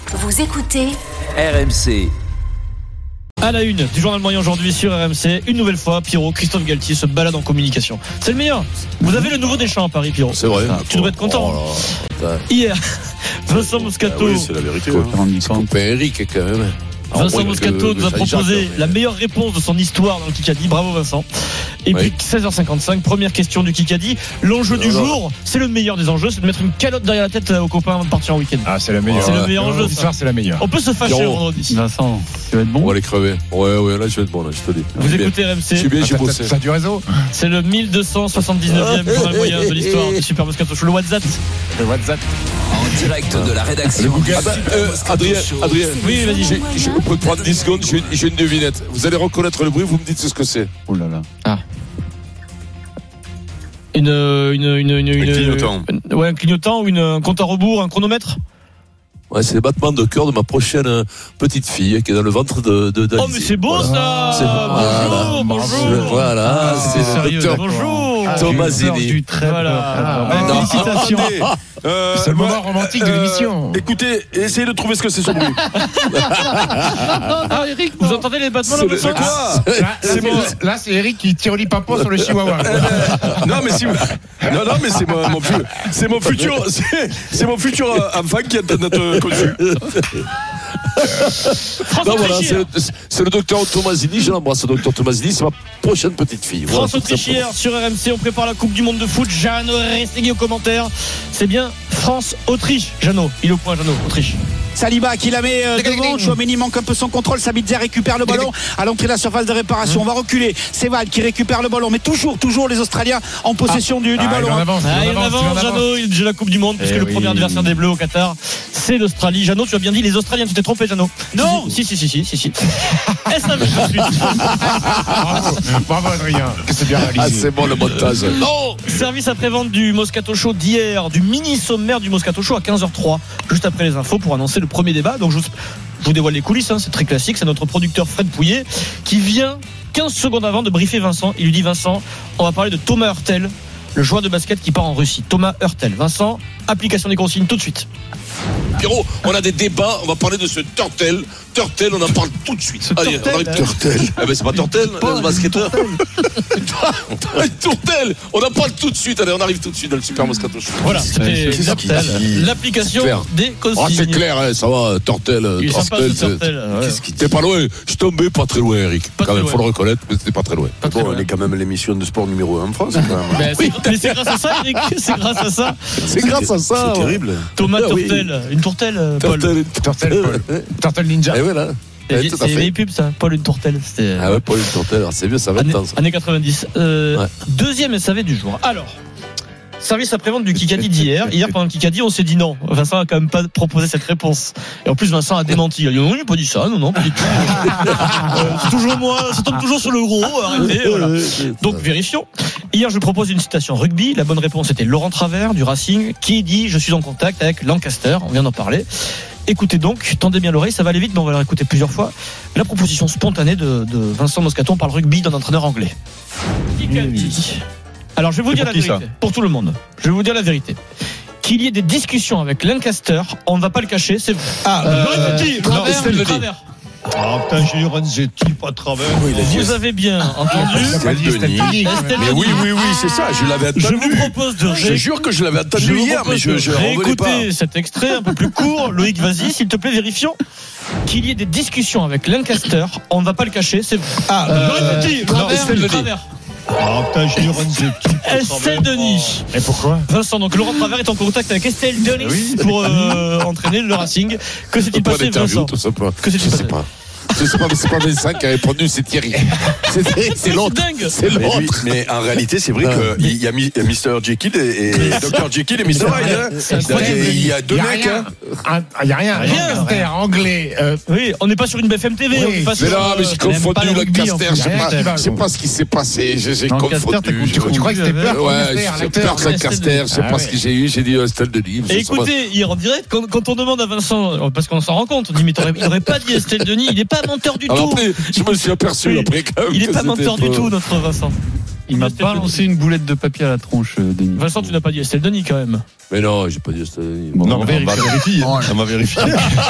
Vous écoutez RMC. À la une du journal moyen aujourd'hui sur RMC, une nouvelle fois, Pierrot, Christophe Galtier se balade en communication. C'est le meilleur. Vous avez le nouveau Deschamps à Paris, Pierrot. C'est vrai. Tu devrais être content. Hier, Vincent Moscato. Oui, c'est la vérité. Copain Eric, quand même. Vincent Moscato nous a proposé la meilleure réponse de son histoire dans le Kikadi. Bravo Vincent. Et puis 16h55, première question du Kikadi. L'enjeu du jour, c'est le meilleur des enjeux, c'est de mettre une calotte derrière la tête aux copains avant de partir en week-end. Ah, c'est le meilleur. C'est le meilleur enjeu. L'histoire, c'est la meilleure. On peut se fâcher vendredi. Vincent, tu vas être bon. On va les crever. Ouais, là, je vais être bon, là, je te dis. Vous écoutez RMC. Je suis bien, j'ai bossé. Ça a du réseau. C'est le 1279e journal moyen de l'histoire du Super Moscato Show. Le WhatsApp. En direct de la rédaction. Adrien. Oui, vas-y. Je peux prendre 10 secondes, j'ai une devinette. Vous allez reconnaître le bruit, vous me dites ce que c'est. Oh là là. Un clignotant. Un clignotant ou un compte à rebours, un chronomètre. Ouais, c'est les battements de cœur de ma prochaine petite fille qui est dans le ventre d'Alizé. Oh, mais c'est beau ça. Bonjour. Voilà, c'est sérieux. le docteur Bonjour. Thomasini. Voilà. Félicitations. C'est le moment romantique de l'émission. Écoutez, essayez de trouver ce que c'est ce bruit. Eric, vous entendez les battements de C'est quoi? Là, c'est Eric qui tire l'hippopotame sur le chihuahua. Non, mais c'est mon futur enfant qui est notre conçu. Non, voilà, c'est le docteur Thomasini. Je l'embrasse, le docteur Thomasini. C'est ma prochaine petite fille. France Autrichière sur RMC. On prépare la Coupe du Monde de foot. Jeannot Restegui au commentaire. C'est bien France-Autriche. Jeannot, il est au point, Jeannot, Autriche. Saliba qui la met devant. Chouameni manque un peu son contrôle. Sabitzer récupère le ballon à l'entrée de la surface de réparation. On va reculer. C'est Val qui récupère le ballon. Mais toujours les Australiens en possession du ballon. Il en avance, Jeannot. Il joue la Coupe du Monde puisque le premier adversaire des Bleus au Qatar, c'est l'Australie. Jeannot, tu as bien dit les Australiens. Tu t'es trompé, Jeannot. Non. Si. Est-ce un jeu de suite? Bravo Adrien. C'est bien réalisé. Ah, c'est bon le montage. Non. Service après-vente du Moscato Show d'hier, du mini sommaire du Moscato Show à 15h03, juste après les infos pour annoncer le premier débat. Donc je vous dévoile les coulisses, c'est très classique. C'est notre producteur Fred Pouillet qui vient 15 secondes avant de briefer Vincent. Il lui dit: Vincent, on va parler de Thomas Hurtel, le joueur de basket qui part en Russie. Thomas Hurtel. Vincent, application des consignes tout de suite. Pierrot, on a des débats, on va parler de ce Turtel, on en parle tout de suite. Allez, on arrive Turtel. Eh ben c'est pas Turtel, le basketteur. Turtel, on en parle tout de suite. Allez, on arrive tout de suite dans le Super Moscato Show. Voilà, c'était l'application des consignes. Ah, c'est clair, ça va, Turtel. Il est sympa ce Turtel. Qu'est-ce qui t'es pas loin? Je suis tombé pas très loin, Eric. Quand même, faut le reconnaître, mais c'était pas très loin. Bon, on est quand même l'émission de sport numéro 1 en France. Mais c'est grâce à ça, Eric. C'est grâce à ça. C'est grâce à ça. C'est terrible. Thomas Turtel. Une tourtelle, Paul. Turtle Ninja. Et voilà. C'est une vieille pub, ça. Paul une tourtelle. Ah ouais, Paul une tourtelle. C'est vieux, ça va être temps. Années 90. Deuxième SAV du jour. Alors, service après-vente du Kikadi d'hier. Hier, pendant le Kikadi, on s'est dit non. Vincent a quand même pas proposé cette réponse. Et en plus, Vincent a démenti. Il a dit non, il n'a pas dit ça. Non, pas du tout. C'est toujours moi. Ça tombe toujours sur le gros. Arrêtez. Voilà. Donc, vérifions. Hier, je propose une citation rugby. La bonne réponse était Laurent Travers du Racing qui dit: je suis en contact avec Lancaster. On vient d'en parler. Écoutez donc, tendez bien l'oreille, ça va aller vite, mais on va la réécouter plusieurs fois. La proposition spontanée de Vincent Moscato, on parle rugby d'un entraîneur anglais. Alors, je vais vous dire la vérité, pour tout le monde. Je vais vous dire la vérité. Qu'il y ait des discussions avec Lancaster, on ne va pas le cacher, c'est vrai. Travers. Ah putain, j'ai eu Renzetti, pas Travers. Vous avez bien entendu. Mais oui, c'est ça, je l'avais entendu. Je vous propose de Je jure que je l'avais entendu hier, mais je revenais pas. Réécoutez cet extrait un peu plus court. Loïc, vas-y, s'il te plaît, vérifions. Qu'il y ait des discussions avec Lancaster, on ne va pas le cacher, c'est vrai. Travers. Ah putain, j'ai eu Renzetti. Estelle Denis. Et pourquoi? Vincent, donc Laurent Travers est en contact avec Estelle Denis pour entraîner le Racing. Que s'est-il passé, Vincent? Que s'est-il passé? Je sais pas, mais c'est pas Vincent qui a répondu, c'est Thierry. C'est l'autre. C'est l'autre. Mais en réalité, c'est vrai qu'il y a Mr. Jekyll et Dr. Jekyll et Mr. Hyde. Il y a deux mecs. Il n'y a rien. Lancaster, anglais. Oui, on n'est pas sur une BFM TV. Mais là, mais j'ai confondu Lancaster. Je sais pas ce qui s'est passé. J'ai confondu. Tu crois que c'était peur? Ouais, j'ai peur de Lancaster. Je sais pas ce que j'ai eu. J'ai dit Estelle Denis. Écoutez, hier en direct, quand on demande à Vincent, parce qu'on s'en rend compte, on dit mais il n'aurait pas dit Estelle Denis. Il n'est pas menteur du tout. Après, je me suis aperçu après. Il n'est pas menteur du tout, notre Vincent. Il m'a pas lancé une boulette de papier à la tronche, Denis. Vincent, tu n'as pas dit Estelle Denis quand même. Mais non, j'ai pas dit ça. Non, on va vérifier. On va vérifier.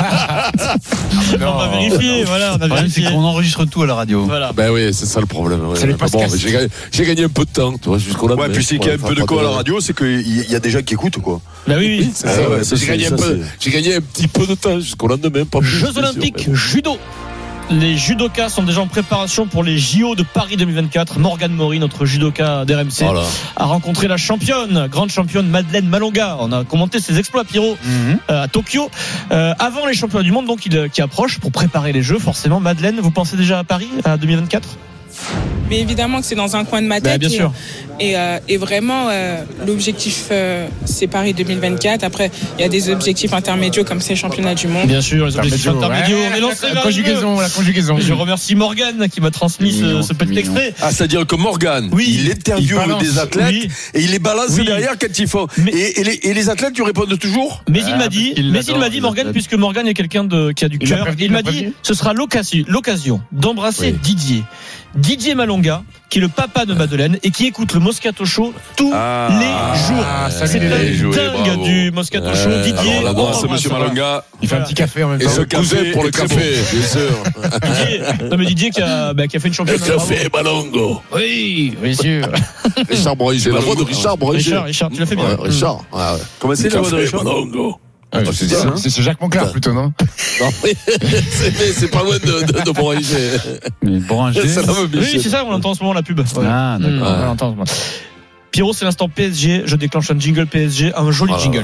On va vérifier, voilà. Le problème, c'est qu'on enregistre tout à la radio. Voilà. Ben oui, c'est ça le problème. Ouais. Bon, j'ai gagné un peu de temps, tu vois, jusqu'au lendemain. Ouais, puis s'il y a un peu de quoi à la radio, c'est qu'il y a des gens qui écoutent, quoi. Bah oui. C'est ça, ouais. J'ai gagné un petit peu de temps jusqu'au lendemain. Jeux Olympiques, judo. Les judokas sont déjà en préparation pour les JO de Paris 2024. Morgane Maury, notre judoka d'RMC, a rencontré la grande championne Madeleine Malonga. On a commenté ses exploits, Pierrot, à Tokyo. Avant les championnats du monde, donc, qui approchent pour préparer les Jeux, forcément. Madeleine, vous pensez déjà à Paris, à 2024 ? Mais évidemment que c'est dans un coin de ma tête. Bien sûr. Et vraiment, l'objectif, c'est Paris 2024. Après, il y a des objectifs intermédiaux comme ces championnats du monde. Bien sûr, les objectifs intermédiaux. La conjugaison. Je remercie Morgane qui m'a transmis ce petit extrait. Ah, c'est-à-dire que Morgane, il interviewe des athlètes et il les balance derrière quand ils font. Et les athlètes lui répondent toujours. Mais il m'a dit, Morgane, puisque Morgane est quelqu'un qui a du cœur, il m'a dit, ce sera l'occasion d'embrasser Didier Malonga, qui est le papa de Madeleine et qui écoute le Moscato Show tous les jours. C'est un dingue du Moscato Show. Didier, alors là-bas, c'est monsieur Malonga. Il fait un petit café en même temps. Et ce cousin pour le café, bien sûr. Didier qui a fait une championne. Le café Malongo. Oui, bien sûr. Richard Breuil, la voix de Richard Breuil. Richard, tu l'as fait bien. Richard. Comment c'est la voix de Richard Malongo. C'est Jacques Monclar plutôt, non? C'est pas loin de Boranger. Mais Boranger. Oui, c'est ça, on entend en ce moment la pub. Ah, d'accord. On l'entend en ce moment. Pierrot, c'est l'instant PSG. Je déclenche un jingle PSG, un joli jingle.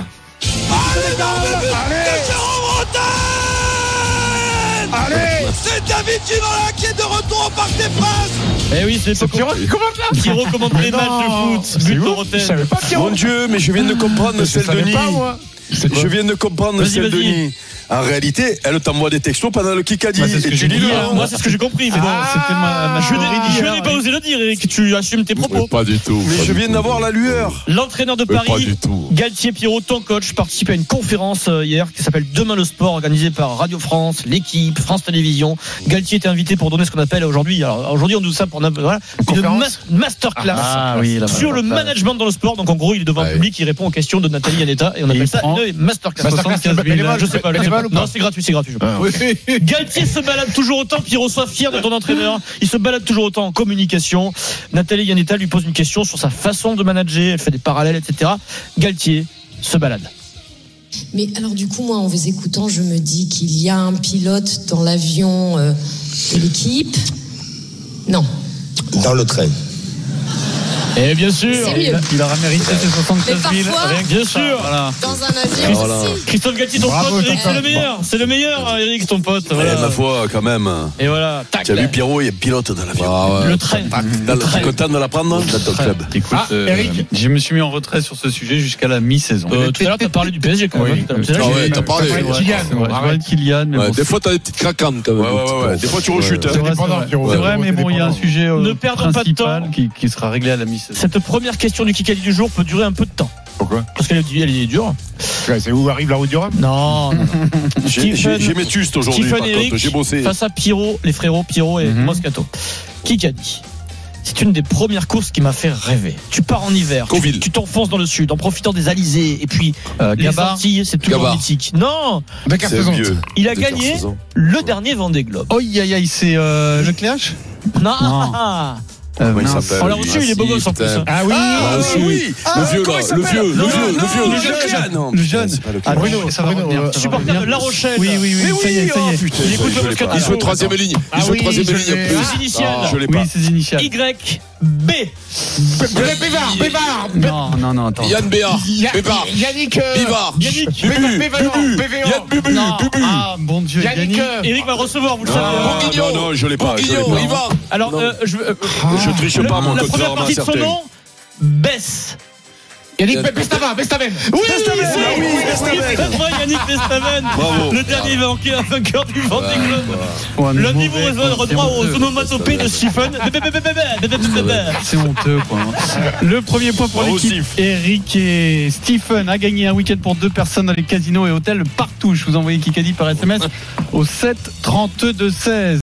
Allez, c'est David Ginola qui est de retour au Parc des Princes. Eh oui, c'est Pierrot qui commente là. Pierrot commente les matchs de foot. But Dorothée. Mon Dieu, mais je viens de comprendre celle de Denis. Je viens de comprendre celle de Denis. En réalité, elle t'envoie des textos pendant le Kikadi. Moi, c'est ce que j'ai compris. Mais bon, je n'ai pas osé le dire, Eric. Tu assumes tes propos. Pas du tout. Mais je viens d'avoir la lueur. L'entraîneur de Paris, Galtier Pierrot, ton coach, participe à une conférence hier qui s'appelle Demain le sport, organisée par Radio France, l'équipe, France Télévisions. Galtier était invité pour donner ce qu'on appelle aujourd'hui. Alors aujourd'hui, on dit ça pour une masterclass sur le management dans le sport. Donc en gros, il est devant le public, il répond aux questions de Nathalie Yanetta et on appelle ça une masterclass. Je sais pas. Non, c'est gratuit. Galtier se balade toujours autant, Pierrot, sois fier de ton entraîneur. Il se balade toujours autant en communication. Nathalie Yanetta lui pose une question sur sa façon de manager, elle fait des parallèles, etc. Galtier se balade. Mais alors du coup, moi, en vous écoutant, je me dis qu'il y a un pilote dans l'avion de l'équipe. Non. Dans le train. Et bien sûr, il aura mérité ses 73 000. Bien sûr. Voilà. Dans un avion aussi. Christophe Galtier, ton pote, Eric, c'est le meilleur, Eric, ton pote. Voilà. Ma foi, quand même. Et voilà. Tu as vu Pierrot, il y a pilote dans l'avion. Le train. Tu es content de l'apprendre dans ton club. Écoute, Eric, je me suis mis en retrait sur ce sujet jusqu'à la mi-saison. Tout à l'heure, tu as parlé du PSG quand même. T'as parlé. Kylian. Des fois, t'as des petites craquantes quand même. Des fois, tu rechutes. C'est vrai, mais bon, il y a un sujet principal qui sera réglé à la mi-saison. Cette première question du Kikadi du jour peut durer un peu de temps. Pourquoi? Parce qu'elle est dure. C'est où arrive la route du Rhum? Non. J'ai mes tustes aujourd'hui, par contre. J'ai bossé. Face à Pierrot, les frérots Pierrot et Moscato. Kikadi. C'est une des premières courses qui m'a fait rêver. Tu pars en hiver, tu t'enfonces dans le sud en profitant des alizés et puis les Antilles, c'est toujours mythique. Non, il a gagné le dernier Vendée Globe. Oh c'est le Cléache? Non. Comment il s'appelle? On l'a reçu, il est beau gosse en plus. Ah oui. Le jeune. Bruno, ça va revenir. Supporter de La Rochelle. Oui, ça y est. Il écoute le Moscato. Il joue troisième ligne. Ses initiales. YB. Bévard. Non, attends. Yann Béard. Bévard. Yannick. Bivard. Yannick. Yann Bubu. Ah, mon Dieu. Yannick. Eric va recevoir, vous le savez. Non, je l'ai pas. Alors, je triche pas, mon la première partie de son nom, Bess. Yannick Bestaven. Oui, Yannick Bestaven. Le dernier vainqueur du Vendée Globe. Le niveau droit aux onomatopées de Stephen. C'est honteux, quoi. Le premier point pour l'équipe. Eric et Stephen a gagné un week-end pour 2 personnes dans les casinos et hôtels partout. Je vous envoie Kikadi par SMS au 7 32 16.